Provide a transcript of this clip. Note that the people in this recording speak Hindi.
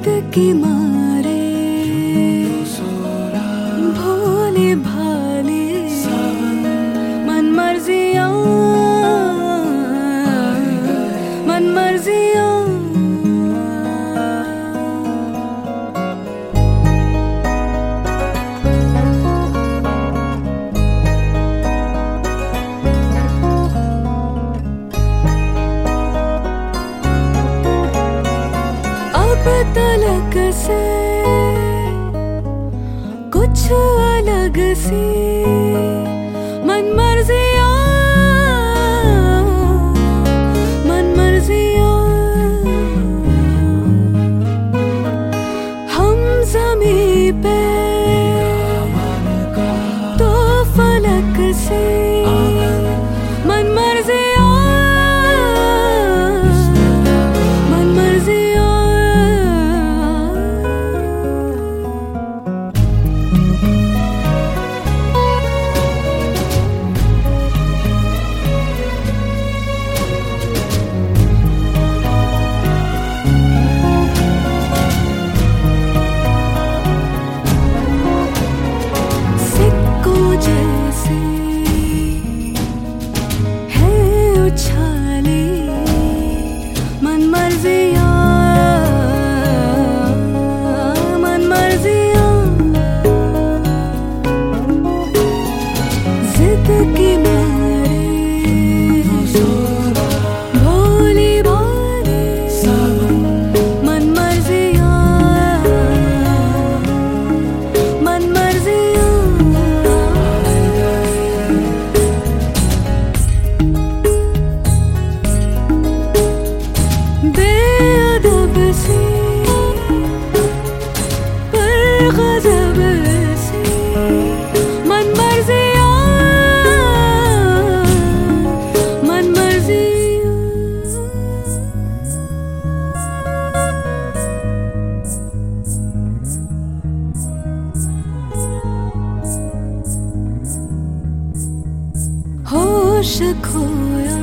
जिद की मारे भोले भाले मन मर्जियाँ मन मर्जियाँ अब तलक से कुछ अलग सी मन मर्जियाँ मन मर्जियाँ हम ज़मीं पे तो फलक से मन मर्जियाँ मन मर्जियाँ जैसे है उछाले मन मर्जियाँ मन मर्जियाँ जिद की मारे भोली भाले मन मर्जियाँ मन मर्जियाँ बेअदब से पर गज़ब से मन मर्जियाँ मन मर्जियाँ होश खोया